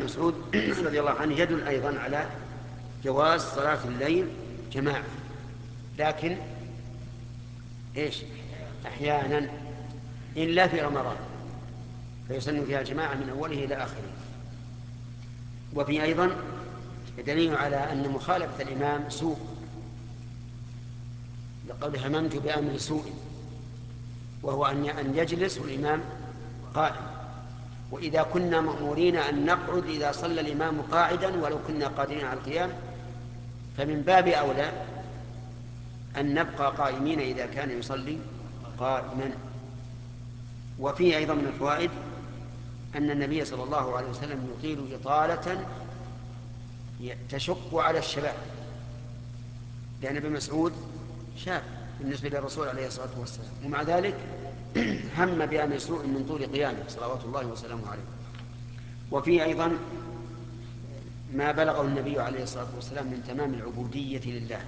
مسعود رضي الله عنه يدل أيضا على جواز صلاة الليل جماعة، لكن إيش؟ أحيانا، إلا في رمضان فيسن فيها الجماعة من أوله إلى آخره. وفي أيضا دليل على أن مخالفة الإمام سوء، لقد هممت بأمر سوء، وهو أن يجلس والإمام قائم. وإذا كنا مأمورين أن نقعد إذا صلى الإمام قاعدا ولو كنا قادرين على القيام، فمن باب أولى أن نبقى قائمين إذا كان يصلي قائما. وفيه أيضا من الفوائد أن النبي صلى الله عليه وسلم يطيل إطالة تشق على الشباب، لأن ابن مسعود شاب بالنسبة للرسول عليه الصلاة والسلام، ومع ذلك هم بأمر سوء من طول قيامه صلوات الله وسلامه عليه. وفيه أيضا ما بلغه النبي عليه الصلاة والسلام من تمام العبودية لله،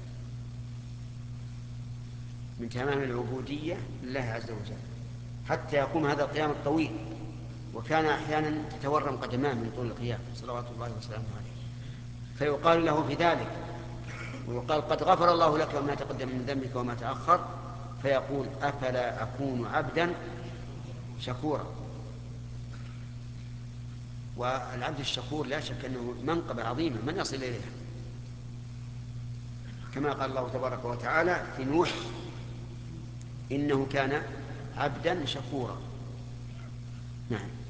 من تمام العبودية لله عز وجل، حتى يقوم هذا القيام الطويل، وكان أحيانا تتورم قدماه من طول القيام صلوات الله وسلامه عليه، فيقال له في ذلك، ويقال قد غفر الله لك وما تقدم من ذنبك وما تأخر، فيقول أفلا أكون عبدا شكورا. والعبد الشكور لا شك أنه منقبة عظيمة، من يصل إليها؟ كما قال الله تبارك وتعالى في نوح إنه كان عبدا شكورا. نعم.